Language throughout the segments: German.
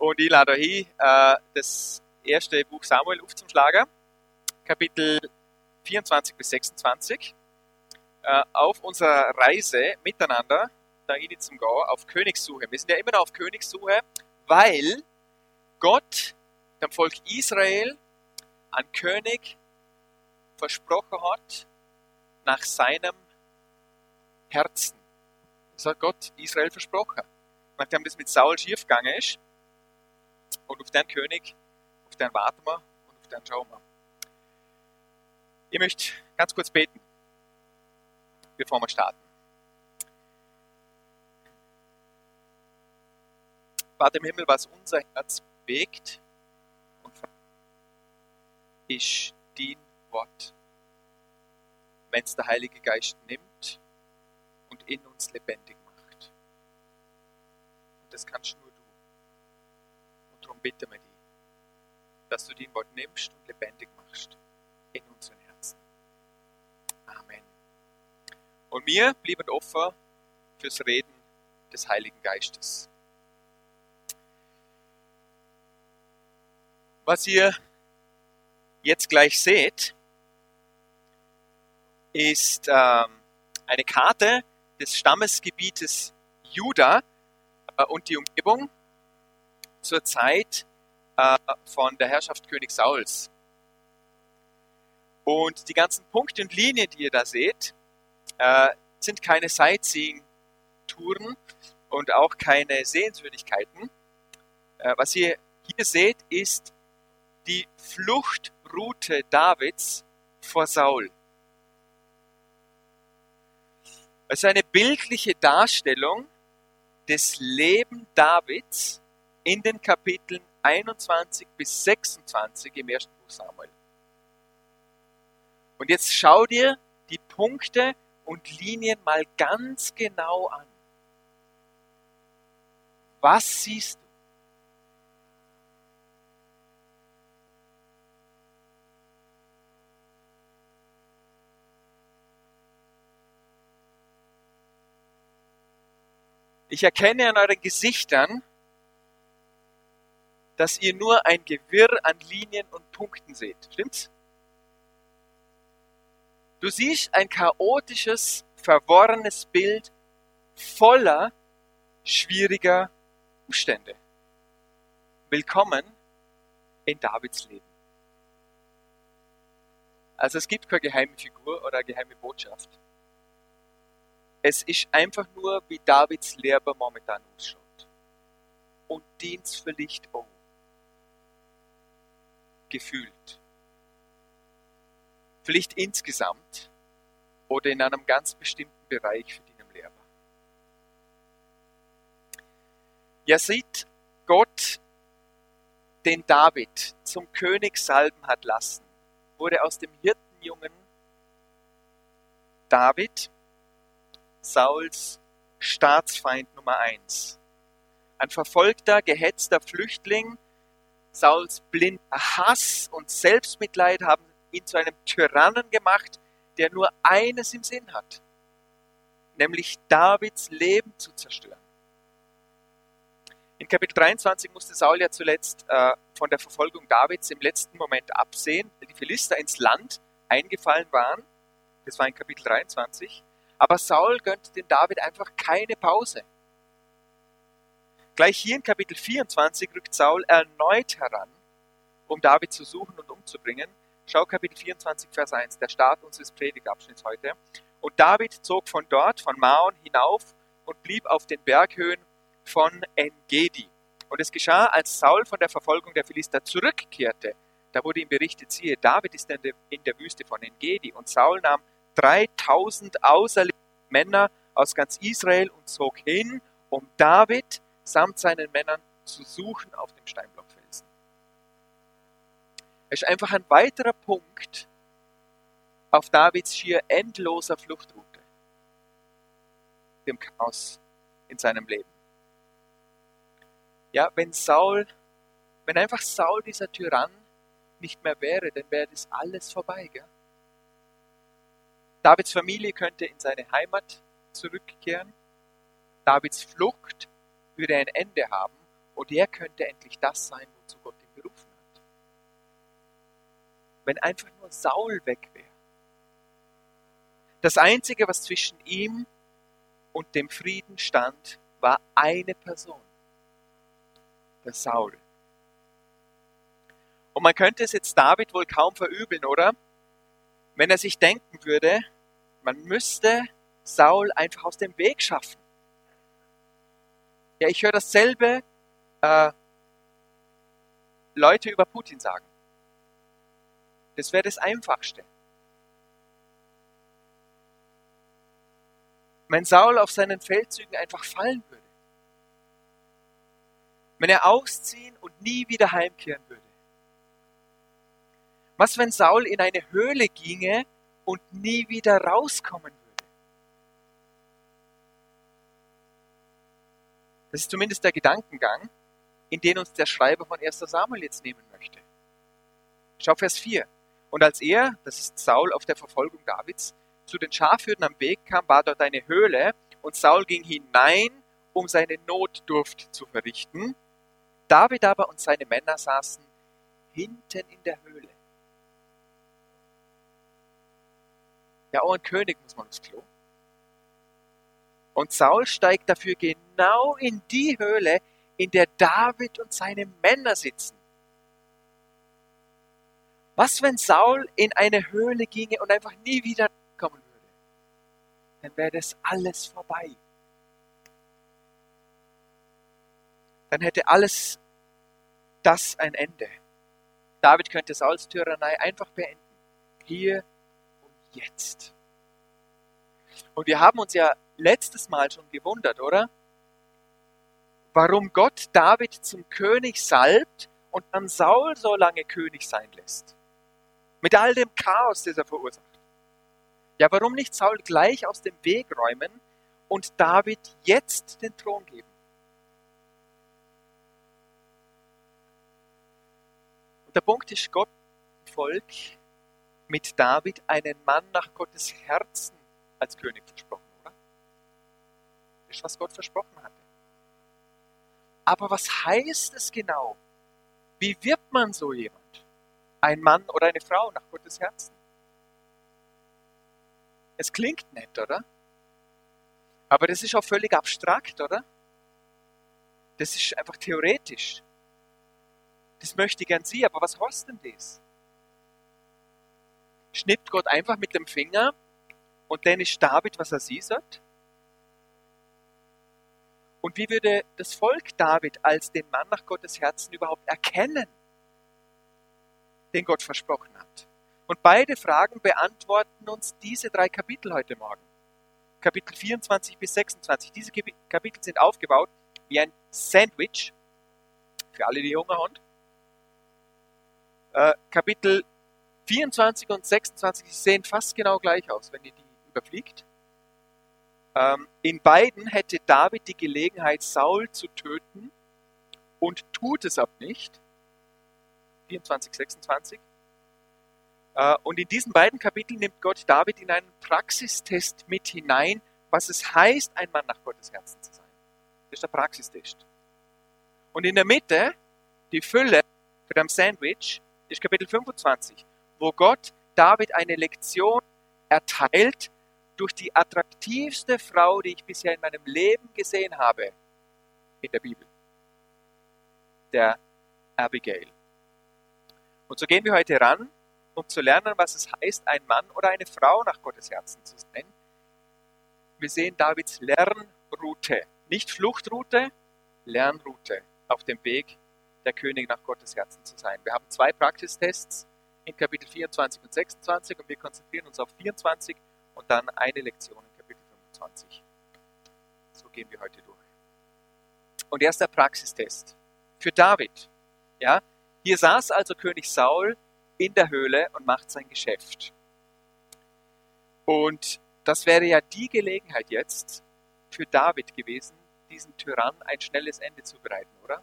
Und ich lade euch das erste Buch Samuel aufzuschlagen, Kapitel 24 bis 26, auf unserer Reise miteinander, da rein zum Gau, auf Königssuche. Wir sind ja immer noch auf Königssuche, weil Gott dem Volk Israel einen König versprochen hat nach seinem Herzen. Das hat Gott Israel versprochen. Nachdem das mit Saul schiefgegangen ist, und auf den König, auf den warten wir und auf den schauen wir. Ich möchte ganz kurz beten, bevor wir starten. Vater im Himmel, was unser Herz bewegt und ist dein Wort. Wenn es der Heilige Geist nimmt und in uns lebendig macht. Und das kannst nur du. Und darum bitten wir dich, dass du dein Wort nimmst und lebendig machst in unseren Herzen. Amen. Und wir blieben offen fürs Reden des Heiligen Geistes. Was ihr jetzt gleich seht, ist eine Karte des Stammesgebietes Juda und die Umgebung zur Zeit von der Herrschaft König Sauls. Und die ganzen Punkte und Linien, die ihr da seht, sind keine Sightseeing-Touren und auch keine Sehenswürdigkeiten. Was ihr hier seht, ist die Fluchtroute Davids vor Saul. Es ist eine bildliche Darstellung des Lebens Davids in den Kapiteln 21 bis 26 im ersten Buch Samuel. Und jetzt schau dir die Punkte und Linien mal ganz genau an. Was siehst du? Ich erkenne an euren Gesichtern, dass ihr nur ein Gewirr an Linien und Punkten seht. Stimmt's? Du siehst ein chaotisches, verworrenes Bild voller schwieriger Umstände. Willkommen in Davids Leben. Also es gibt keine geheime Figur oder geheime Botschaft. Es ist einfach nur, wie Davids Leben momentan ausschaut. Und Dienst vielleicht auch. Gefühlt. Vielleicht insgesamt oder in einem ganz bestimmten Bereich für deinen Lehrer. Ja, sieht Gott den David zum König salben hat lassen, wurde aus dem Hirtenjungen David Sauls Staatsfeind Nummer 1. Ein verfolgter, gehetzter Flüchtling. Sauls blinder Hass und Selbstmitleid haben ihn zu einem Tyrannen gemacht, der nur eines im Sinn hat, nämlich Davids Leben zu zerstören. In Kapitel 23 musste Saul ja zuletzt von der Verfolgung Davids im letzten Moment absehen, weil die Philister ins Land eingefallen waren. Das war in Kapitel 23. Aber Saul gönnt den David einfach keine Pause. Gleich hier in Kapitel 24 rückt Saul erneut heran, um David zu suchen und umzubringen. Schau Kapitel 24, Vers 1, der Start unseres Predigtabschnitts heute. Und David zog von dort, von Maon, hinauf und blieb auf den Berghöhen von En-Gedi. Und es geschah, als Saul von der Verfolgung der Philister zurückkehrte, da wurde ihm berichtet, siehe, David ist in der Wüste von En-Gedi. Und Saul nahm 3000 auserlesene Männer aus ganz Israel und zog hin, um David samt seinen Männern zu suchen auf dem Steinblockfelsen. Es ist einfach ein weiterer Punkt auf Davids schier endloser Fluchtroute, dem Chaos in seinem Leben. Ja, wenn einfach Saul dieser Tyrann nicht mehr wäre, dann wäre das alles vorbei, gell? Davids Familie könnte in seine Heimat zurückkehren. Davids Flucht würde ein Ende haben Und er könnte endlich das sein, wozu Gott ihn berufen hat. Wenn einfach nur Saul weg wäre. Das Einzige, was zwischen ihm und dem Frieden stand, war eine Person. Der Saul. Und man könnte es jetzt David wohl kaum verübeln, oder? Wenn er sich denken würde, man müsste Saul einfach aus dem Weg schaffen. Ja, ich höre dasselbe Leute über Putin sagen. Das wäre das Einfachste. Wenn Saul auf seinen Feldzügen einfach fallen würde. Wenn er ausziehen und nie wieder heimkehren würde. Was, wenn Saul in eine Höhle ginge und nie wieder rauskommen würde? Das ist zumindest der Gedankengang, in den uns der Schreiber von 1. Samuel jetzt nehmen möchte. Schau Vers 4. Und als er, das ist Saul auf der Verfolgung Davids, zu den Schafhürden am Weg kam, war dort eine Höhle und Saul ging hinein, um seine Notdurft zu verrichten. David aber und seine Männer saßen hinten in der Höhle. Ja, auch ein König muss man aufs Klo. Und Saul steigt dafür genau in die Höhle, in der David und seine Männer sitzen. Was, wenn Saul in eine Höhle ginge und einfach nie wieder kommen würde? Dann wäre das alles vorbei. Dann hätte alles das ein Ende. David könnte Sauls Tyrannei einfach beenden. Hier und jetzt. Und wir haben uns ja letztes Mal schon gewundert, oder? Warum Gott David zum König salbt und dann Saul so lange König sein lässt. Mit all dem Chaos, das er verursacht. Ja, warum nicht Saul gleich aus dem Weg räumen und David jetzt den Thron geben? Und der Punkt ist, Gott Volk mit David einen Mann nach Gottes Herzen als König versprochen, oder? Das ist, was Gott versprochen hatte. Aber was heißt es genau? Wie wird man so jemand? Ein Mann oder eine Frau nach Gottes Herzen? Es klingt nett, oder? Aber das ist auch völlig abstrakt, oder? Das ist einfach theoretisch. Das möchte ich gern Sie, aber was heißt denn das? Schnippt Gott einfach mit dem Finger und dann ist David, was er sieht? Und wie würde das Volk David als den Mann nach Gottes Herzen überhaupt erkennen, den Gott versprochen hat? Und beide Fragen beantworten uns diese 3 Kapitel heute Morgen. Kapitel 24 bis 26. Diese Kapitel sind aufgebaut wie ein Sandwich, für alle, die Hunger haben. Kapitel 24 und 26 sehen fast genau gleich aus, wenn ihr die überfliegt. In beiden hätte David die Gelegenheit, Saul zu töten und tut es aber nicht. 24, 26. Und in diesen beiden Kapiteln nimmt Gott David in einen Praxistest mit hinein, was es heißt, ein Mann nach Gottes Herzen zu sein. Das ist der Praxistest. Und in der Mitte, die Fülle für das Sandwich, ist Kapitel 25, wo Gott David eine Lektion erteilt durch die attraktivste Frau, die ich bisher in meinem Leben gesehen habe in der Bibel. Der Abigail. Und so gehen wir heute ran, um zu lernen, was es heißt, ein Mann oder eine Frau nach Gottes Herzen zu sein. Wir sehen Davids Lernroute. Nicht Fluchtroute, Lernroute auf dem Weg, der König nach Gottes Herzen zu sein. Wir haben 2 Praxistests in Kapitel 24 und 26 und wir konzentrieren uns auf 24 und dann eine Lektion in Kapitel 25. So gehen wir heute durch. Und erst der Praxistest für David. Ja, hier saß also König Saul in der Höhle und macht sein Geschäft. Und das wäre ja die Gelegenheit jetzt für David gewesen, diesem Tyrann ein schnelles Ende zu bereiten, oder?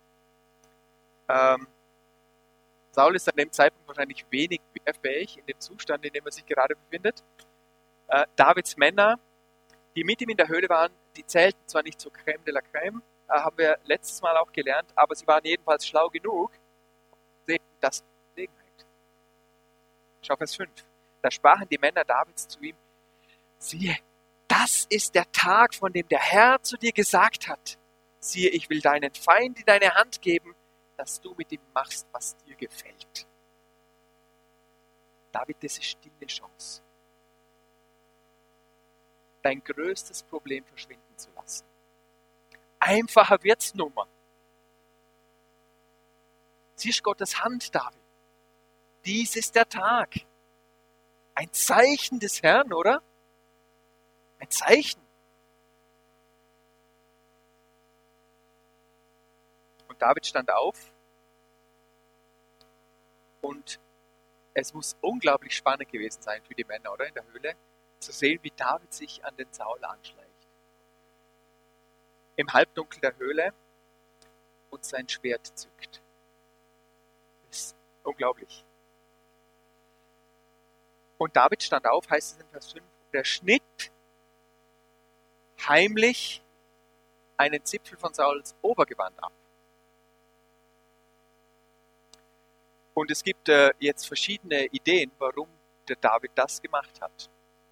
Saul ist an dem Zeitpunkt wahrscheinlich wenig wehrfähig in dem Zustand, in dem er sich gerade befindet. Davids Männer, die mit ihm in der Höhle waren, die zählten zwar nicht zur Crème de la Crème, haben wir letztes Mal auch gelernt, aber sie waren jedenfalls schlau genug, sehen das Gelegenheit. Schau Vers 5. Da sprachen die Männer Davids zu ihm, siehe, das ist der Tag, von dem der Herr zu dir gesagt hat. Siehe, ich will deinen Feind in deine Hand geben, dass du mit ihm machst, was dir gefällt. David, das ist deine Chance, dein größtes Problem verschwinden zu lassen. Einfacher wird's nimmer. Siehst Gottes Hand, David. Dies ist der Tag. Ein Zeichen des Herrn, oder? Ein Zeichen. Und David stand auf und es muss unglaublich spannend gewesen sein für die Männer, oder? In der Höhle, zu sehen, wie David sich an den Saul anschleicht. Im Halbdunkel der Höhle und sein Schwert zückt. Das ist unglaublich. Und David stand auf, heißt es in Vers 5, und er schnitt heimlich einen Zipfel von Sauls Obergewand ab. Und es gibt jetzt verschiedene Ideen, warum der David das gemacht hat.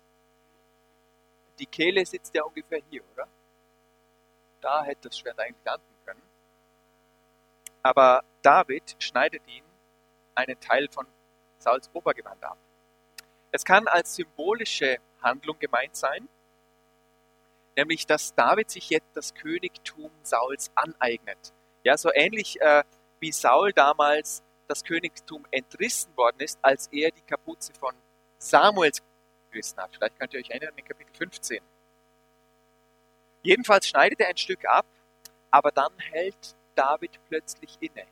Die Kehle sitzt ja ungefähr hier, oder? Da hätte das Schwert eigentlich landen können. Aber David schneidet ihn einen Teil von Sauls Obergewand ab. Es kann als symbolische Handlung gemeint sein, nämlich dass David sich jetzt das Königtum Sauls aneignet. Ja, so ähnlich wie Saul damals das Königtum entrissen worden ist, als er die Kapuze von Samuels gerissen hat. Vielleicht könnt ihr euch erinnern in Kapitel 15. Jedenfalls schneidet er ein Stück ab, aber dann hält David plötzlich inne.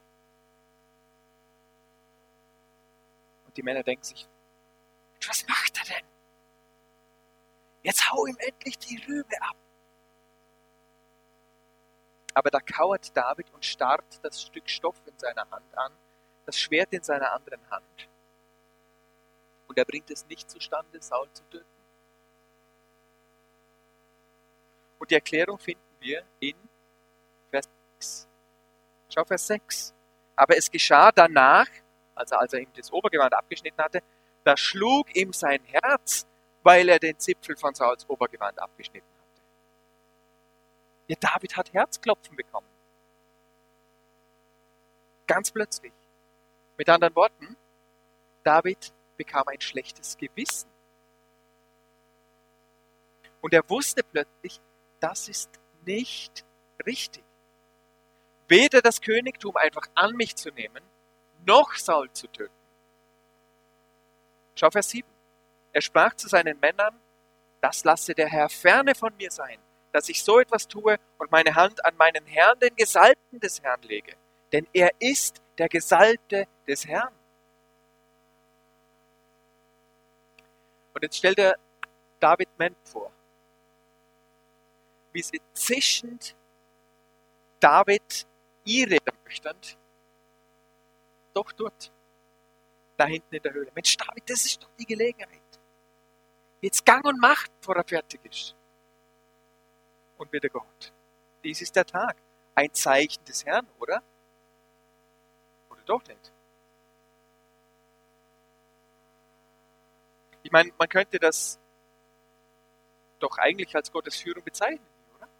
Und die Männer denken sich, was macht er denn? Jetzt hau ihm endlich die Rübe ab. Aber da kauert David und starrt das Stück Stoff in seiner Hand an, das Schwert in seiner anderen Hand. Und er bringt es nicht zustande, Saul zu töten. Und die Erklärung finden wir in Vers 6. Schau Vers 6. Aber es geschah danach, also als er ihm das Obergewand abgeschnitten hatte, da schlug ihm sein Herz, weil er den Zipfel von Sauls Obergewand abgeschnitten hatte. Ja, David hat Herzklopfen bekommen. Ganz plötzlich. Mit anderen Worten, David bekam ein schlechtes Gewissen. Und er wusste plötzlich, das ist nicht richtig. Weder das Königtum einfach an mich zu nehmen, noch Saul zu töten. Schau Vers 7. Er sprach zu seinen Männern, das lasse der Herr ferne von mir sein, dass ich so etwas tue und meine Hand an meinen Herrn, den Gesalbten des Herrn, lege. Denn er ist der Gesalbte des Herrn. Und jetzt stellt er David Mann vor, wie sie zischend David irreden möchtend, doch dort, da hinten in der Höhle. Mensch, David, das ist doch die Gelegenheit. Jetzt Gang und Macht, bevor er fertig ist. Und wieder Gott. Dies ist der Tag. Ein Zeichen des Herrn, oder? Oder doch nicht? Ich meine, man könnte das doch eigentlich als Gottes Führung bezeichnen, oder?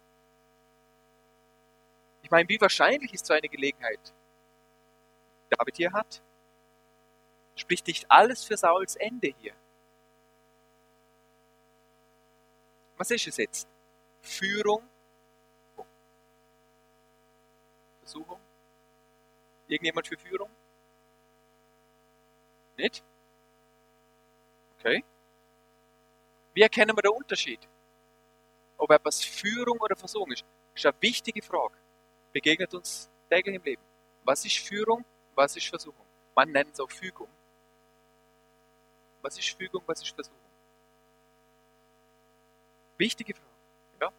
Ich meine, wie wahrscheinlich ist so eine Gelegenheit, die David hier hat? Spricht nicht alles für Sauls Ende hier? Was ist es jetzt? Führung? Versuchung? Irgendjemand für Führung? Nicht? Okay. Wie erkennen wir den Unterschied? Ob etwas Führung oder Versuchung ist? Das ist eine wichtige Frage. Begegnet uns täglich im Leben. Was ist Führung? Was ist Versuchung? Man nennt es auch Fügung. Was ist Fügung? Was ist Versuchung? Wichtige Frage. Ja.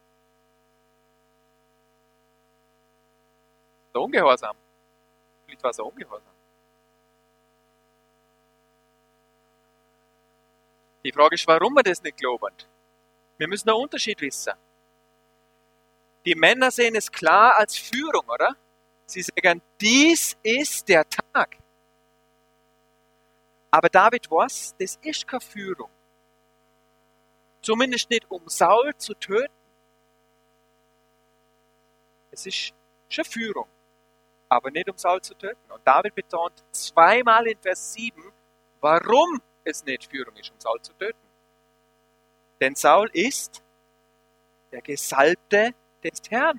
Der Ungehorsam. Vielleicht war es auch Ungehorsam. Die Frage ist, warum wir das nicht glauben. Wir müssen einen Unterschied wissen. Die Männer sehen es klar als Führung, oder? Sie sagen, dies ist der Tag. Aber David weiß, das ist keine Führung. Zumindest nicht, um Saul zu töten. Es ist schon Führung, aber nicht um Saul zu töten. Und David betont zweimal in Vers 7, warum es nicht Führung ist, um Saul zu töten. Denn Saul ist der Gesalbte des Herrn.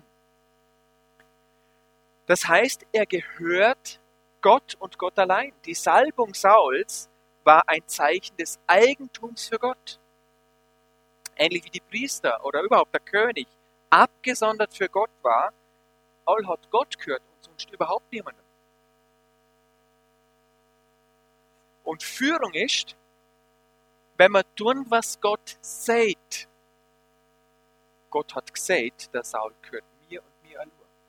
Das heißt, er gehört Gott und Gott allein. Die Salbung Sauls war ein Zeichen des Eigentums für Gott. Ähnlich wie die Priester oder überhaupt der König abgesondert für Gott war. Saul hat Gott gehört und sonst überhaupt niemanden. Und Führung ist, wenn wir tun, was Gott sagt. Gott hat gesagt, der Saul gehört mir und mir allein.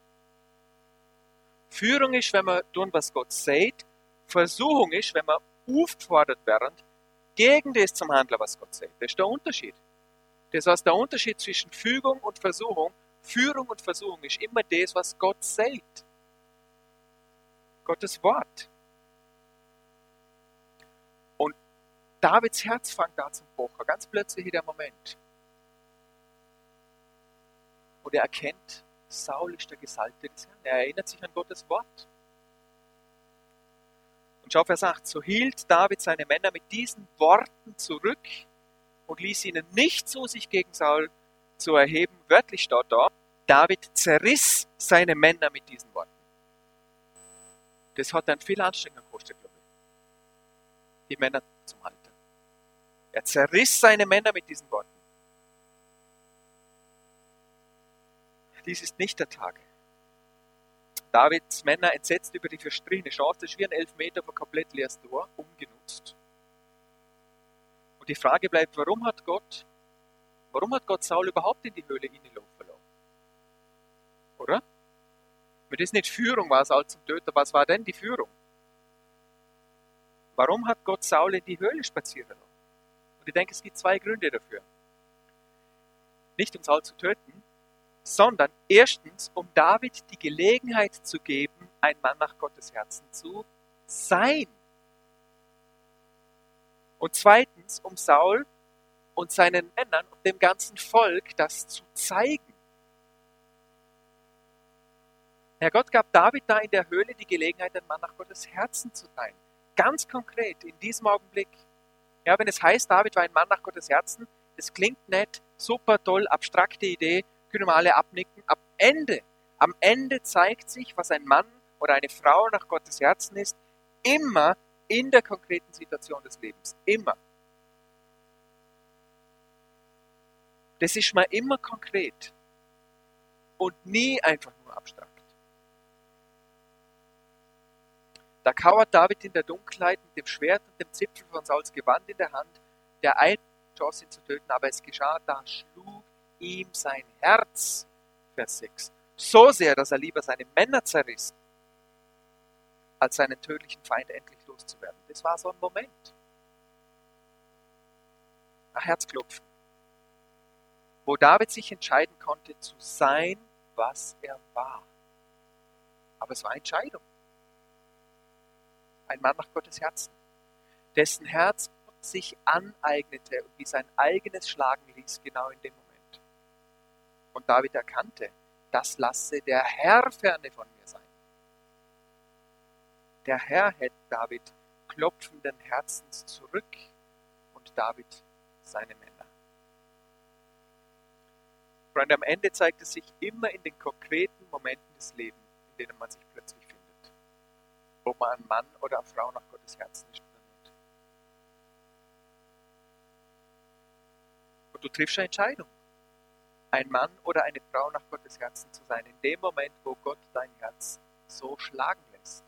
Führung ist, wenn wir tun, was Gott sagt. Versuchung ist, wenn wir aufgefordert werden, gegen das zum Handeln, was Gott sagt. Das ist der Unterschied. Das heißt, der Unterschied zwischen Fügung und Versuchung, Führung und Versuchung ist immer das, was Gott sagt. Gottes Wort. Und Davids Herz fängt an zum Pochen, ganz plötzlich in dem Moment. Und er erkennt, Saul ist der Gesalbte des Herrn. Er erinnert sich an Gottes Wort. Und schau, Vers 8, so hielt David seine Männer mit diesen Worten zurück und ließ ihnen nicht zu, sich gegen Saul zu erheben. Wörtlich steht da, David zerriss seine Männer mit diesen Worten. Das hat dann viel Anstrengung gekostet, glaube ich. Die Männer zum Halten. Er zerriss seine Männer mit diesen Worten. Dies ist nicht der Tag. Davids Männer entsetzt über die verstrichene Chance, das ist wie ein Elfmeter von komplett leeres Tor, ungenutzt. Und die Frage bleibt, warum hat Gott Saul überhaupt in die Höhle hineinlaufen lassen? Oder? Wenn das nicht Führung war, Saul zum Töter, was war denn die Führung? Warum hat Gott Saul in die Höhle spazieren lassen? Und ich denke, es gibt zwei Gründe dafür. Nicht um Saul zu töten, sondern erstens, um David die Gelegenheit zu geben, ein Mann nach Gottes Herzen zu sein. Und zweitens, um Saul und seinen Männern und dem ganzen Volk das zu zeigen. Herr Gott gab David da in der Höhle die Gelegenheit, ein Mann nach Gottes Herzen zu sein. Ganz konkret, in diesem Augenblick. Ja, wenn es heißt, David war ein Mann nach Gottes Herzen, das klingt nett, super toll, abstrakte Idee, können wir alle abnicken. Am Ende zeigt sich, was ein Mann oder eine Frau nach Gottes Herzen ist, immer in der konkreten Situation des Lebens. Immer. Das ist mal immer konkret und nie einfach nur abstrakt. Da kauert David in der Dunkelheit mit dem Schwert und dem Zipfel von Sauls Gewand in der Hand, der eine Chance, ihn zu töten, aber es geschah, da schlug ihm sein Herz, Vers 6, so sehr, dass er lieber seine Männer zerriss, als seinen tödlichen Feind endlich loszuwerden. Das war so ein Moment. Ein Herzklopfen, wo David sich entscheiden konnte, zu sein, was er war. Aber es war eine Entscheidung. Ein Mann nach Gottes Herzen, dessen Herz Gott sich aneignete und wie sein eigenes schlagen ließ, genau in dem Moment. Und David erkannte, das lasse der Herr ferne von mir sein. Der Herr hält David klopfenden Herzens zurück und David seine Männer. Freunde, am Ende zeigt es sich immer in den konkreten Momenten des Lebens, in denen man sich plötzlich findet. Ob man ein Mann oder eine Frau nach Gottes Herzen ist oder nicht. Und du triffst eine Entscheidung. Ein Mann oder eine Frau nach Gottes Herzen zu sein, in dem Moment, wo Gott dein Herz so schlagen lässt.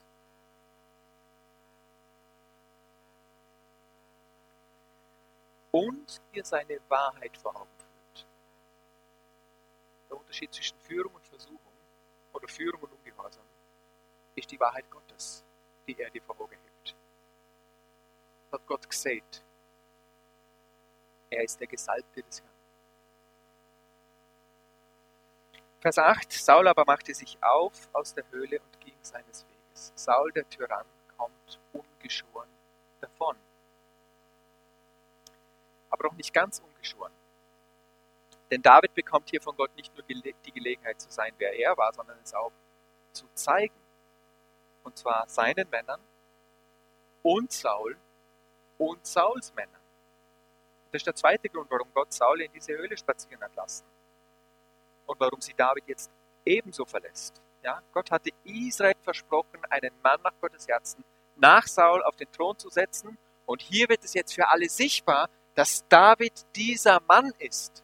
Und dir seine Wahrheit vor Augen führt. Der Unterschied zwischen Führung und Versuchung oder Führung und Ungehorsam ist die Wahrheit Gottes, die er dir vor Augen hebt. Hat Gott gesagt, er ist der Gesalbte des Herrn. Vers 8, Saul aber machte sich auf aus der Höhle und ging seines Weges. Saul, der Tyrann, kommt ungeschoren davon. Aber auch nicht ganz ungeschoren. Denn David bekommt hier von Gott nicht nur die Gelegenheit zu sein, wer er war, sondern es auch zu zeigen. Und zwar seinen Männern und Saul und Sauls Männern. Das ist der zweite Grund, warum Gott Saul in diese Höhle spazieren hat lassen. Und warum sie David jetzt ebenso verlässt. Ja, Gott hatte Israel versprochen, einen Mann nach Gottes Herzen nach Saul auf den Thron zu setzen. Und hier wird es jetzt für alle sichtbar, dass David dieser Mann ist.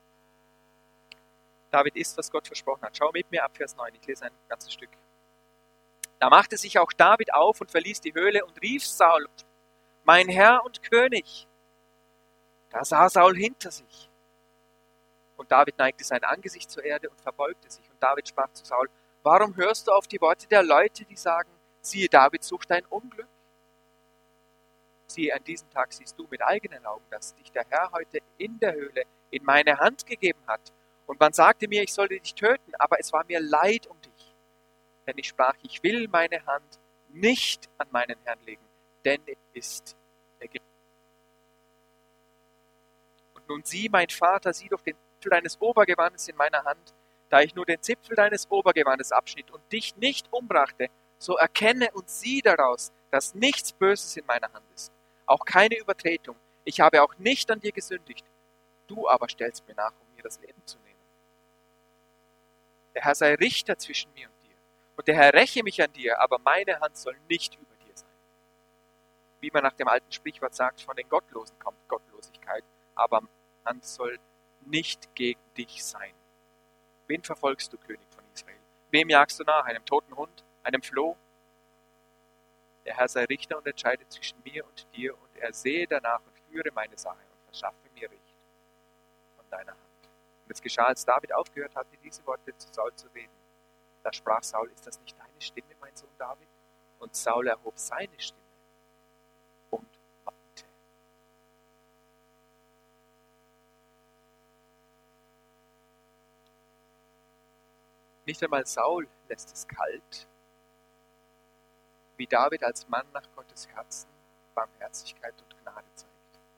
David ist, was Gott versprochen hat. Schau mit mir ab Vers 9, ich lese ein ganzes Stück. Da machte sich auch David auf und verließ die Höhle und rief Saul, mein Herr und König. Da sah Saul hinter sich. Und David neigte sein Angesicht zur Erde und verbeugte sich. Und David sprach zu Saul, warum hörst du auf die Worte der Leute, die sagen, siehe, David sucht dein Unglück? Siehe, an diesem Tag siehst du mit eigenen Augen, dass dich der Herr heute in der Höhle in meine Hand gegeben hat. Und man sagte mir, ich sollte dich töten, aber es war mir leid um dich. Denn ich sprach, ich will meine Hand nicht an meinen Herrn legen, denn er ist der Gericht. Und nun sieh, mein Vater, sieh doch den Zipfel deines Obergewandes in meiner Hand, da ich nur den Zipfel deines Obergewandes abschnitt und dich nicht umbrachte, so erkenne und sieh daraus, dass nichts Böses in meiner Hand ist, auch keine Übertretung. Ich habe auch nicht an dir gesündigt. Du aber stellst mir nach, um mir das Leben zu nehmen. Der Herr sei Richter zwischen mir und dir. Und der Herr räche mich an dir, aber meine Hand soll nicht über dir sein. Wie man nach dem alten Sprichwort sagt, von den Gottlosen kommt Gottlosigkeit, aber meine Hand soll nicht gegen dich sein. Wen verfolgst du, König von Israel? Wem jagst du nach? Einem toten Hund? Einem Floh? Der Herr sei Richter und entscheide zwischen mir und dir, und er sehe danach und führe meine Sache und verschaffe mir Richt von deiner Hand. Und es geschah, als David aufgehört hatte, diese Worte zu Saul zu reden. Da sprach Saul, ist das nicht deine Stimme, mein Sohn David? Und Saul erhob seine Stimme und weinte. Nicht einmal Saul lässt es kalt, wie David als Mann nach Gottes Herzen Barmherzigkeit und Gnade zeigt.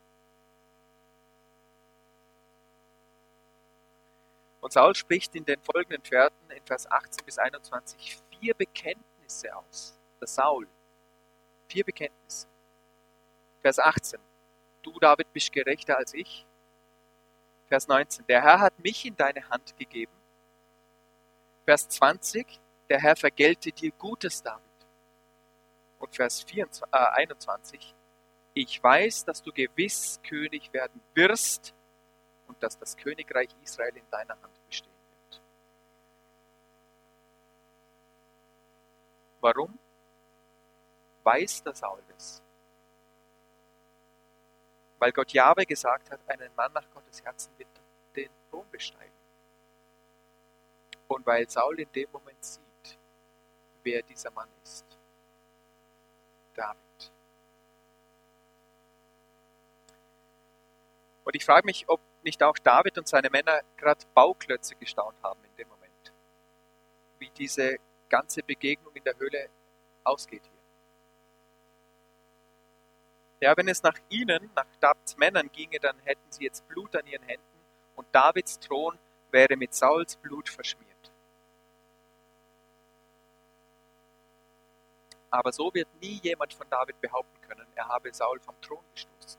Und Saul spricht in den folgenden Versen, in Vers 18 bis 21, 4 Bekenntnisse aus. Der Saul. 4 Bekenntnisse. Vers 18. Du, David, bist gerechter als ich. Vers 19. Der Herr hat mich in deine Hand gegeben. Vers 20. Der Herr vergelte dir Gutes, David. Und Vers 21. Ich weiß, dass du gewiss König werden wirst und dass das Königreich Israel in deiner Hand bestehen wird. Warum weiß der Saul das? Weil Gott Jahwe gesagt hat, einen Mann nach Gottes Herzen wird den Thron besteigen. Und weil Saul in dem Moment sieht, wer dieser Mann ist. David. Und ich frage mich, ob nicht auch David und seine Männer gerade Bauklötze gestaunt haben in dem Moment. Wie diese ganze Begegnung in der Höhle ausgeht hier. Ja, wenn es nach ihnen, nach Davids Männern ginge, dann hätten sie jetzt Blut an ihren Händen und Davids Thron wäre mit Sauls Blut verschmiert. Aber so wird nie jemand von David behaupten können, er habe Saul vom Thron gestoßen.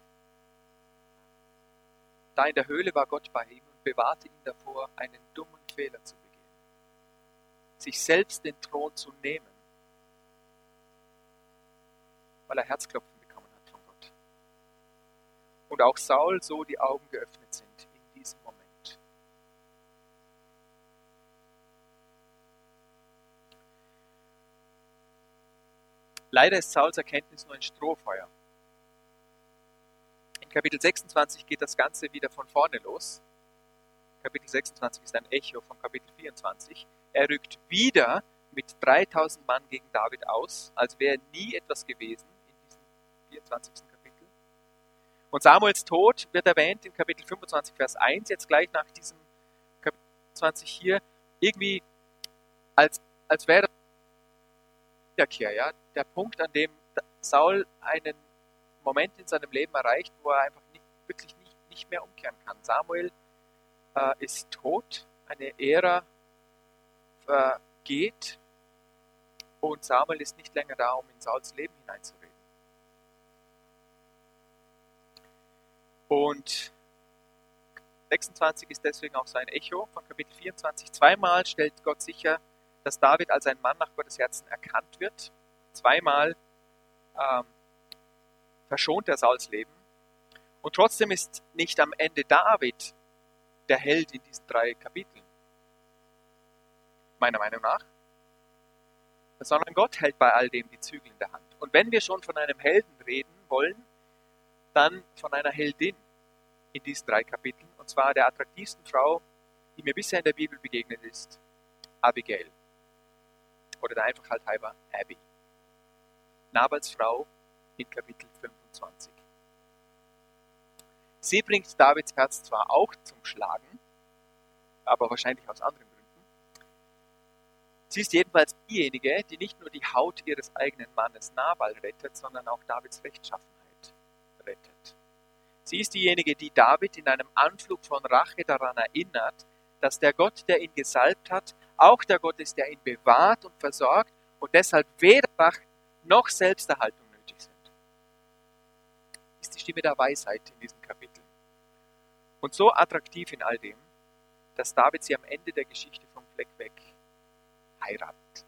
Da in der Höhle war Gott bei ihm und bewahrte ihn davor, einen dummen Fehler zu begehen. Sich selbst den Thron zu nehmen, weil er Herzklopfen bekommen hat von Gott. Und auch Saul so die Augen geöffnet sind in diesem Moment. Leider ist Sauls Erkenntnis nur ein Strohfeuer. In Kapitel 26 geht das Ganze wieder von vorne los. Kapitel 26 ist ein Echo von Kapitel 24. Er rückt wieder mit 3000 Mann gegen David aus, als wäre nie etwas gewesen in diesem 24. Kapitel. Und Samuels Tod wird erwähnt in Kapitel 25, Vers 1, jetzt gleich nach diesem Kapitel 25 hier. irgendwie, als wäre das Wiederkehr, ja, der Punkt, an dem Saul einen Moment in seinem Leben erreicht, wo er einfach wirklich nicht mehr umkehren kann. Samuel ist tot, eine Ära vergeht und Samuel ist nicht länger da, um in Sauls Leben hineinzureden. Und 26 ist deswegen auch so ein Echo von Kapitel 24. Zweimal stellt Gott sicher, dass David als ein Mann nach Gottes Herzen erkannt wird. Zweimal verschont er Sauls Leben. Und trotzdem ist nicht am Ende David der Held in diesen 3 Kapiteln, meiner Meinung nach, sondern Gott hält bei all dem die Zügel in der Hand. Und wenn wir schon von einem Helden reden wollen, dann von einer Heldin in diesen 3 Kapiteln, und zwar der attraktivsten Frau, die mir bisher in der Bibel begegnet ist, Abigail. Oder der Einfachheit halber Abby. Nabals Frau in Kapitel 25. Sie bringt Davids Herz zwar auch zum Schlagen, aber wahrscheinlich aus anderen Gründen. Sie ist jedenfalls diejenige, die nicht nur die Haut ihres eigenen Mannes Nabal rettet, sondern auch Davids Rechtschaffenheit rettet. Sie ist diejenige, die David in einem Anflug von Rache daran erinnert, dass der Gott, der ihn gesalbt hat, auch der Gott ist, der ihn bewahrt und versorgt und deshalb weder Rache noch Selbsterhaltung nötig sind. Ist die Stimme der Weisheit in diesem Kapitel. Und so attraktiv in all dem, dass David sie am Ende der Geschichte vom Fleck weg heiratet.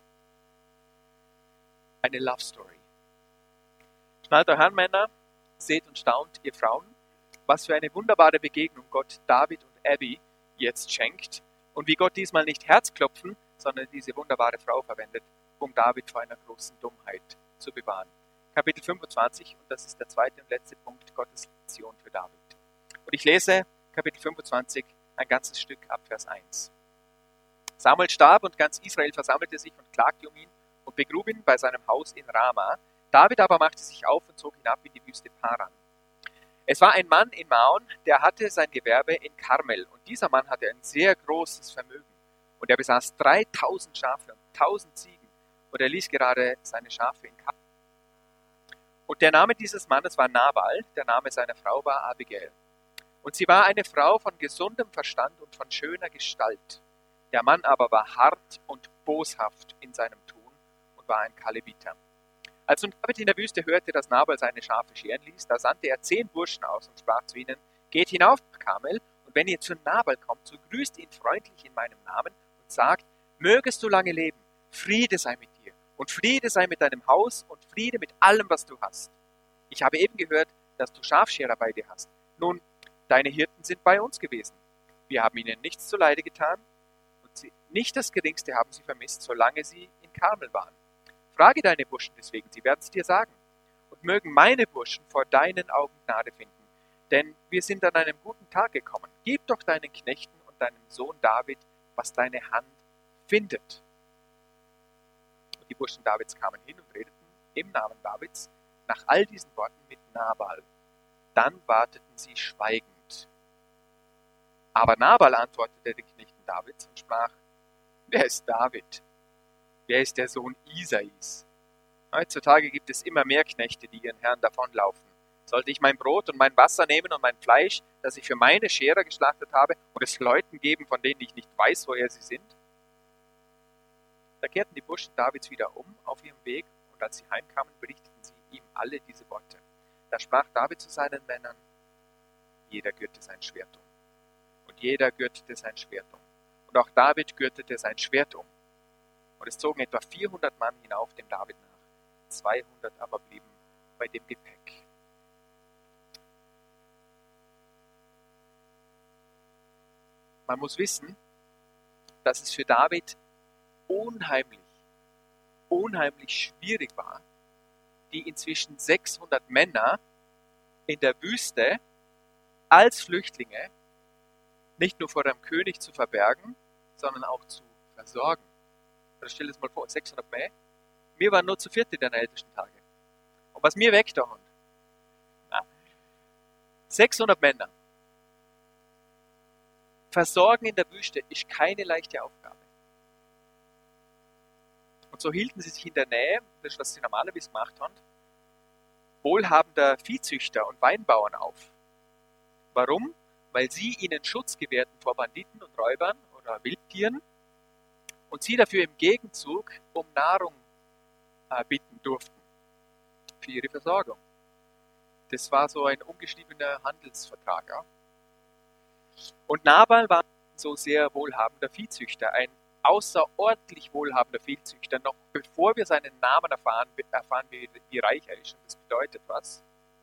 Eine Love Story. Schnallt euch an, Männer, seht und staunt, ihr Frauen, was für eine wunderbare Begegnung Gott David und Abby jetzt schenkt und wie Gott diesmal nicht Herzklopfen, sondern diese wunderbare Frau verwendet, um David vor einer großen Dummheit zu bewahren. Kapitel 25, und das ist der zweite und letzte Punkt, Gottes Lektion für David. Und ich lese Kapitel 25 ein ganzes Stück ab Vers 1. Samuel starb und ganz Israel versammelte sich und klagte um ihn und begrub ihn bei seinem Haus in Rama. David aber machte sich auf und zog hinab in die Wüste Paran. Es war ein Mann in Maon, der hatte sein Gewerbe in Karmel. Und dieser Mann hatte ein sehr großes Vermögen. Und er besaß 3000 Schafe und 1000 Ziegen. Und er ließ gerade seine Schafe in Karmel. Und der Name dieses Mannes war Nabal, der Name seiner Frau war Abigail. Und sie war eine Frau von gesundem Verstand und von schöner Gestalt. Der Mann aber war hart und boshaft in seinem Tun und war ein Kalebiter. Als nun David in der Wüste hörte, dass Nabal seine Schafe scheren ließ, da sandte er 10 Burschen aus und sprach zu ihnen: Geht hinauf nach Karmel, und wenn ihr zu Nabal kommt, so grüßt ihn freundlich in meinem Namen und sagt: Mögest du lange leben, Friede sei mit dir, und Friede sei mit deinem Haus, und Friede mit allem, was du hast. Ich habe eben gehört, dass du Schafscherer bei dir hast. Nun, deine Hirten sind bei uns gewesen. Wir haben ihnen nichts zuleide getan, und nicht das Geringste haben sie vermisst, solange sie in Karmel waren. Frage deine Burschen deswegen, sie werden es dir sagen. Und mögen meine Burschen vor deinen Augen Gnade finden, denn wir sind an einem guten Tag gekommen. Gib doch deinen Knechten und deinem Sohn David, was deine Hand findet. Und die Burschen Davids kamen hin und redeten im Namen Davids nach all diesen Worten mit Nabal. Dann warteten sie schweigend. Aber Nabal antwortete den Knechten Davids und sprach: Wer ist David? Wer ist der Sohn Isais? Heutzutage gibt es immer mehr Knechte, die ihren Herrn davonlaufen. Sollte ich mein Brot und mein Wasser nehmen und mein Fleisch, das ich für meine Scherer geschlachtet habe, und es Leuten geben, von denen ich nicht weiß, woher sie sind? Da kehrten die Burschen Davids wieder um auf ihrem Weg, und als sie heimkamen, berichteten sie ihm alle diese Worte. Da sprach David zu seinen Männern: Jeder gürte sein Schwert um. Und jeder gürtete sein Schwert um. Und auch David gürtete sein Schwert um. Und es zogen etwa 400 Mann hinauf dem David nach. 200 aber blieben bei dem Gepäck. Man muss wissen, dass es für David unheimlich schwierig war, die inzwischen 600 Männer in der Wüste als Flüchtlinge nicht nur vor einem König zu verbergen, sondern auch zu versorgen. Stell dir das mal vor, 600 mehr. Wir waren nur zu viert in den ältesten Tage. Und was mir weg da Hund? 600 Männer. Versorgen in der Wüste ist keine leichte Aufgabe. Und so hielten sie sich in der Nähe, das ist, was sie normalerweise gemacht haben, wohlhabender Viehzüchter und Weinbauern auf. Warum? Weil sie ihnen Schutz gewährten vor Banditen und Räubern oder Wildtieren und sie dafür im Gegenzug um Nahrung bitten durften für ihre Versorgung. Das war so ein ungeschriebener Handelsvertrag. Ja? Und Nabal war so sehr wohlhabender Viehzüchter, ein außerordentlich wohlhabender Viehzüchter. Noch bevor wir seinen Namen erfahren wir, wie reich er ist. Und das bedeutet was?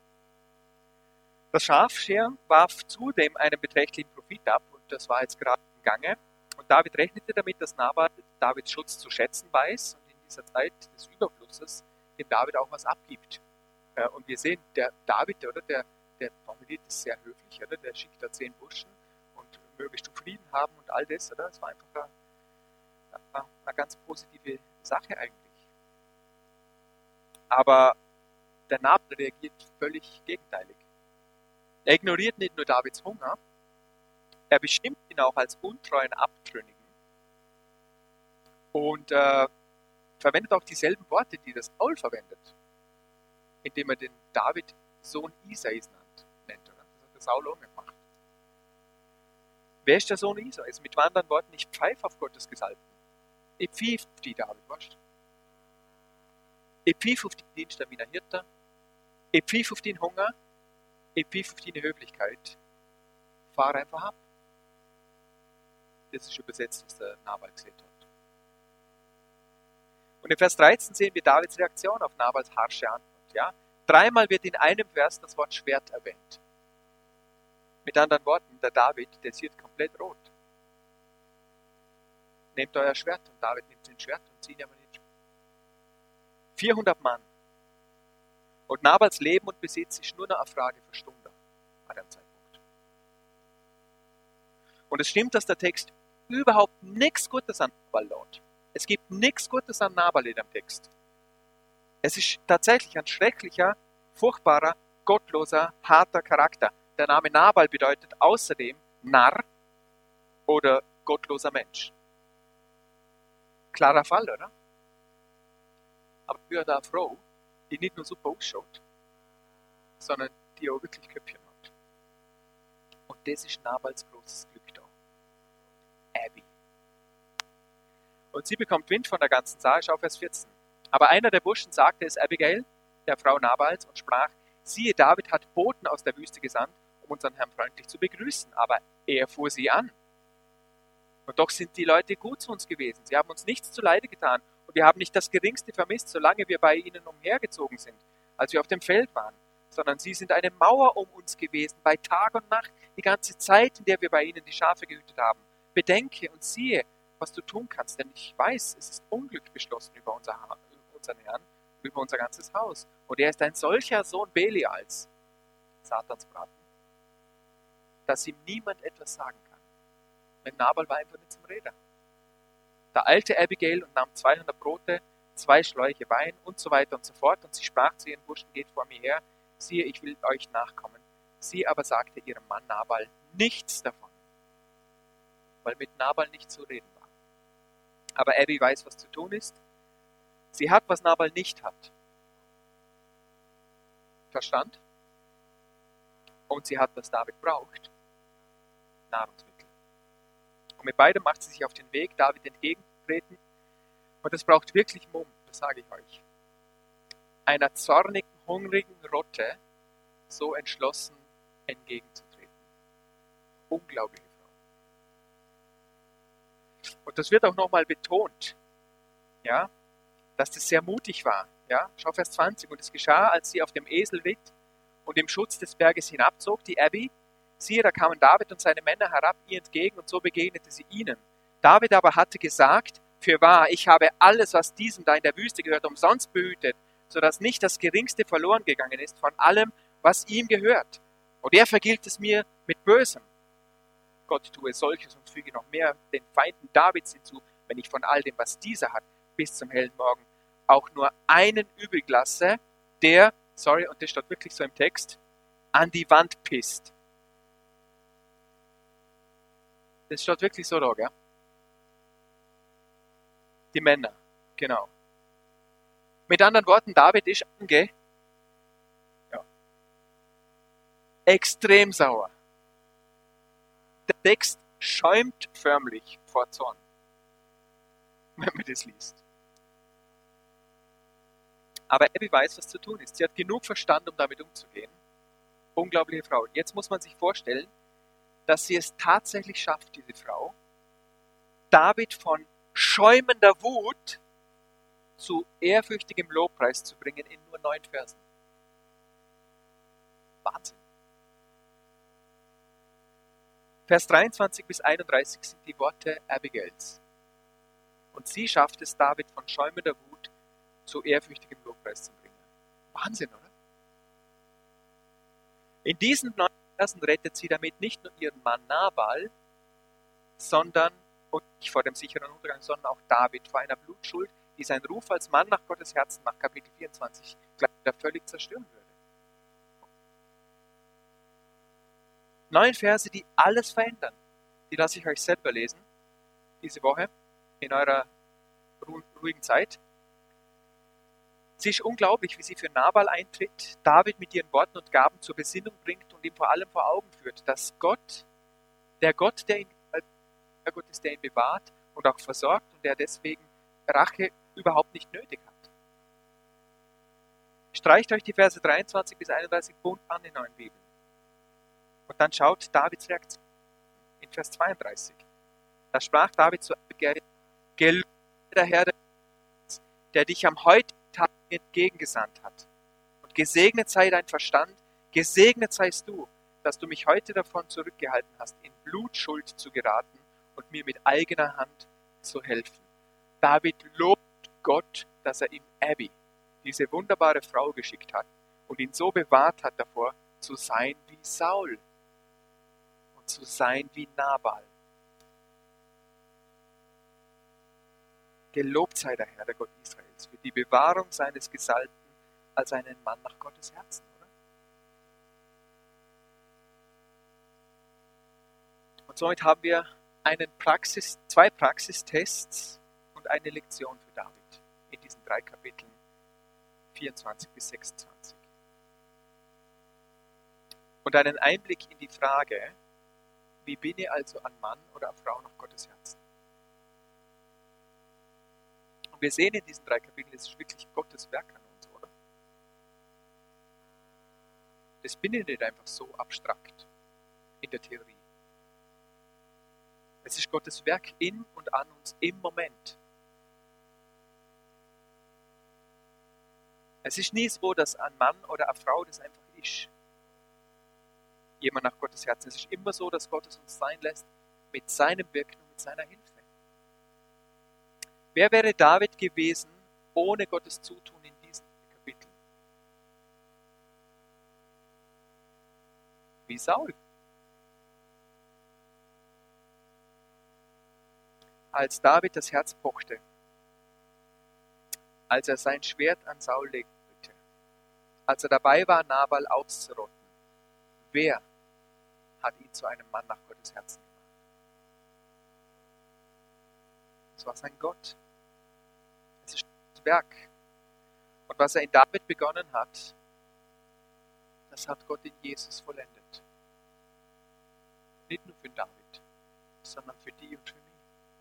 Das Schafscher warf zudem einen beträchtlichen Profit ab und das war jetzt gerade im Gange. Und David rechnete damit, dass Nabal Davids Schutz zu schätzen weiß und in dieser Zeit des Überflusses dem David auch was abgibt. Und wir sehen, der David, oder, der formuliert es sehr höflich, oder, der schickt da 10 Burschen und mögest du Frieden haben und all das, oder? Das war einfach eine ganz positive Sache eigentlich. Aber der Nabal reagiert völlig gegenteilig. Er ignoriert nicht nur Davids Hunger, er bestimmt ihn auch als untreuen Abtrünnigen und verwendet auch dieselben Worte, die das Saul verwendet, indem er den David Sohn Isais nennt. Oder? Das hat der Saul auch gemacht. Wer ist der Sohn Isais? Mit anderen Worten, ich pfeife auf Gottes Gesalbten. Ich pfeife auf die David, weißt du? Ich pfeife auf den Dienst der meiner Hirte. Ich pfeife auf den Hunger. Ich pfeife auf deine Höflichkeit. Fahr einfach ab. Das ist übersetzt, was der Nabal gesehen hat. Und in Vers 13 sehen wir Davids Reaktion auf Nabals harsche Antwort. Ja? 3-mal wird in einem Vers das Wort Schwert erwähnt. Mit anderen Worten, der David, der sieht komplett rot. Nehmt euer Schwert. Und David nimmt sein Schwert und zieht ihm nicht. 400 Mann. Und Nabals Leben und Besitz ist nur noch eine Frage für Stunden an dem Zeitpunkt. Und es stimmt, dass der Text überhaupt nichts Gutes an Nabal laut. Es gibt nichts Gutes an Nabal in dem Text. Es ist tatsächlich ein schrecklicher, furchtbarer, gottloser, harter Charakter. Der Name Nabal bedeutet außerdem Narr oder gottloser Mensch. Klarer Fall, oder? Aber für eine Frau, die nicht nur super ausschaut, sondern die auch wirklich Köpfchen hat. Und das ist Nabals großes Glück da. Abby. Und sie bekommt Wind von der ganzen Sache, schau Vers 14. Aber einer der Burschen sagte es Abigail, der Frau Nabals, und sprach, siehe, David hat Boten aus der Wüste gesandt, um unseren Herrn freundlich zu begrüßen. Aber er fuhr sie an. Und doch sind die Leute gut zu uns gewesen. Sie haben uns nichts zuleide getan. Und wir haben nicht das Geringste vermisst, solange wir bei ihnen umhergezogen sind, als wir auf dem Feld waren. Sondern sie sind eine Mauer um uns gewesen, bei Tag und Nacht, die ganze Zeit, in der wir bei ihnen die Schafe gehütet haben. Bedenke und siehe, was du tun kannst, denn ich weiß, es ist Unglück beschlossen über unseren Herrn, über unser ganzes Haus. Und er ist ein solcher Sohn Belials, Satans Braten, dass ihm niemand etwas sagen kann. Mit Nabal war einfach nicht zum Reden. Da eilte Abigail und nahm 200 Brote, 2 Schläuche Wein und so weiter und so fort. Und sie sprach zu ihren Burschen, geht vor mir her, siehe, ich will euch nachkommen. Sie aber sagte ihrem Mann Nabal nichts davon, weil mit Nabal nicht zu reden war. Aber Abby weiß, was zu tun ist. Sie hat, was Nabal nicht hat. Verstand? Und sie hat, was David braucht. Nahrungsmittel. Und mit beidem macht sie sich auf den Weg, David entgegenzutreten. Und es braucht wirklich Mumm, das sage ich euch. Einer zornigen, hungrigen Rotte so entschlossen entgegenzutreten. Unglaubliche Frau. Und das wird auch nochmal betont, ja, dass das sehr mutig war. Ja? Schau Vers 20. Und es geschah, als sie auf dem Esel ritt und im Schutz des Berges hinabzog, die Abby, siehe, da kamen David und seine Männer herab ihr entgegen und so begegnete sie ihnen. David aber hatte gesagt, fürwahr, ich habe alles, was diesem da in der Wüste gehört, umsonst behütet, sodass nicht das Geringste verloren gegangen ist von allem, was ihm gehört. Und er vergilt es mir mit Bösem. Gott tue solches und füge noch mehr den Feinden Davids hinzu, wenn ich von all dem, was dieser hat, bis zum hellen Morgen auch nur einen übrig lasse, der, und das steht wirklich so im Text, an die Wand pisst. Das steht wirklich so da, gell? Die Männer, genau. Mit anderen Worten, David ist extrem sauer. Der Text schäumt förmlich vor Zorn, wenn man das liest. Aber Abby weiß, was zu tun ist. Sie hat genug Verstand, um damit umzugehen. Unglaubliche Frau. Jetzt muss man sich vorstellen, dass sie es tatsächlich schafft, diese Frau, David von schäumender Wut zu ehrfürchtigem Lobpreis zu bringen in nur 9 Versen. Wahnsinn. Vers 23 bis 31 sind die Worte Abigails. Und sie schafft es, David von schäumender Wut zu ehrfürchtigem Lobpreis zu bringen. Wahnsinn, oder? In diesen 9 Versen rettet sie damit nicht nur ihren Mann Nabal, sondern, und nicht vor dem sicheren Untergang, sondern auch David vor einer Blutschuld, die seinen Ruf als Mann nach Gottes Herzen nach Kapitel 24 gleich wieder völlig zerstören würde. 9 Verse, die alles verändern. Die lasse ich euch selber lesen, diese Woche, in eurer ruhigen Zeit. Sie ist unglaublich, wie sie für Nabal eintritt, David mit ihren Worten und Gaben zur Besinnung bringt und ihm vor allem vor Augen führt, dass Gott, der Gott ist, der ihn bewahrt und auch versorgt und der deswegen Rache überhaupt nicht nötig hat. Streicht euch die Verse 23 bis 31 bunt an in euren Bibeln. Und dann schaut Davids Reaktion in Vers 32. Da sprach David zu Abigail: Gelobe der Herr, der dich am heutigen Tag entgegengesandt hat. Und gesegnet sei dein Verstand, gesegnet seist du, dass du mich heute davon zurückgehalten hast, in Blutschuld zu geraten und mir mit eigener Hand zu helfen. David lobt Gott, dass er ihm Abby, diese wunderbare Frau, geschickt hat und ihn so bewahrt hat davor, zu sein wie Saul und zu sein wie Nabal. Gelobt sei der Herr, der Gott Israels, für die Bewahrung seines Gesalbten als einen Mann nach Gottes Herzen, oder? Und somit haben wir zwei Praxistests und eine Lektion für David in diesen 3 Kapiteln 24 bis 26. Und einen Einblick in die Frage, wie bin ich also ein Mann oder eine Frau nach Gottes Herzen? Und wir sehen in diesen 3 Kapiteln, es ist wirklich Gottes Werk an uns, oder? Das bin ich nicht einfach so abstrakt in der Theorie. Es ist Gottes Werk in und an uns im Moment. Es ist nie so, dass ein Mann oder eine Frau das einfach ist. Jemand nach Gottes Herzen. Es ist immer so, dass Gott es uns sein lässt mit seinem Wirken und mit seiner Hilfe. Wer wäre David gewesen ohne Gottes Zutun in diesen Kapiteln? Wie Saul. Als David das Herz pochte, als er sein Schwert an Saul legte, als er dabei war, Nabal auszurotten, wer hat ihn zu einem Mann nach Gottes Herzen gemacht? Es war sein Gott. Es ist das Werk. Und was er in David begonnen hat, das hat Gott in Jesus vollendet. Nicht nur für David, sondern für die und für mich.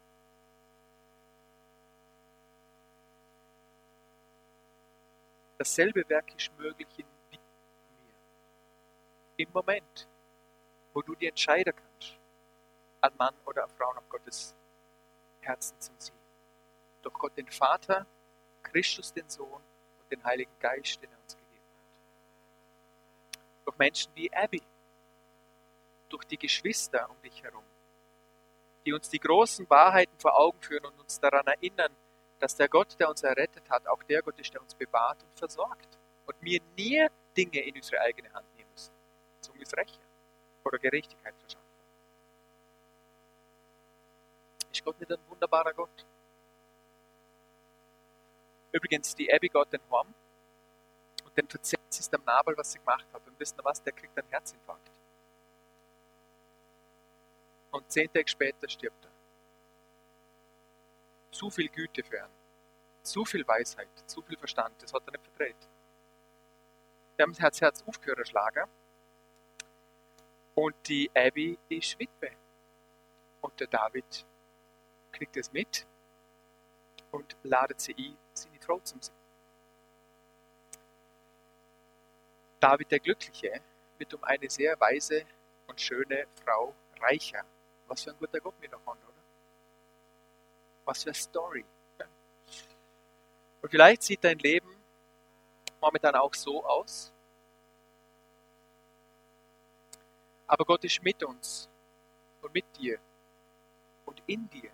Dasselbe Werk ist möglich in dir und mir. Im Moment, wo du dir entscheiden kannst, ein Mann oder eine Frau nach Gottes Herzen zu ziehen. Durch Gott den Vater, Christus den Sohn und den Heiligen Geist, den er uns gegeben hat. Durch Menschen wie Abby, durch die Geschwister um dich herum, die uns die großen Wahrheiten vor Augen führen und uns daran erinnern, dass der Gott, der uns errettet hat, auch der Gott ist, der uns bewahrt und versorgt. Und wir nie Dinge in unsere eigene Hand nehmen müssen, zum uns Recht oder Gerechtigkeit verschaffen. Ist Gott nicht ein wunderbarer Gott? Übrigens, die Abby geht den heim und dann erzählt sie es dem Nabal, was sie gemacht hat. Und wisst ihr was? Der kriegt einen Herzinfarkt. Und 10 Tage später stirbt er. Zu viel Güte für ihn. zu viel Weisheit, zu viel Verstand, das hat er nicht verdreht. Wir haben das Herz aufgehört schlagen und die Abby ist Witwe. Und der David kriegt es mit und ladet sie ein, seine Frau zu sein. David der Glückliche wird um eine sehr weise und schöne Frau reicher. Was für ein guter Gott wir noch haben, oder? Was für eine Story. Und vielleicht sieht dein Leben momentan auch so aus. Aber Gott ist mit uns und mit dir und in dir.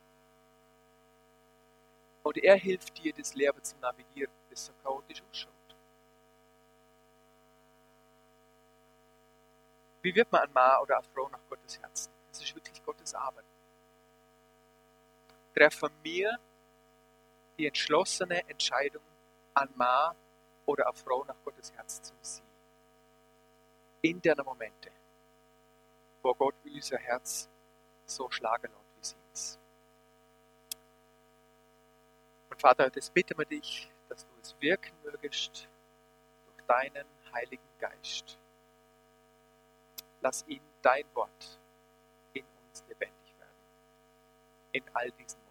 Und er hilft dir, das Leben zu navigieren, das so chaotisch ausschaut. Wie wird man ein Mann oder eine Frau nach Gottes Herzen? Das ist wirklich Gottes Arbeit. Treffe mir die entschlossene Entscheidung, ein Mann oder eine Frau nach Gottes Herz zu sein. In den Momenten, wo Gott unser Herz so schlagen lässt, wie sie ist. Und Vater, das bitten wir dich, dass du es wirken mögest durch deinen Heiligen Geist. Lass ihn dein Wort in uns lebendig werden. In all diesen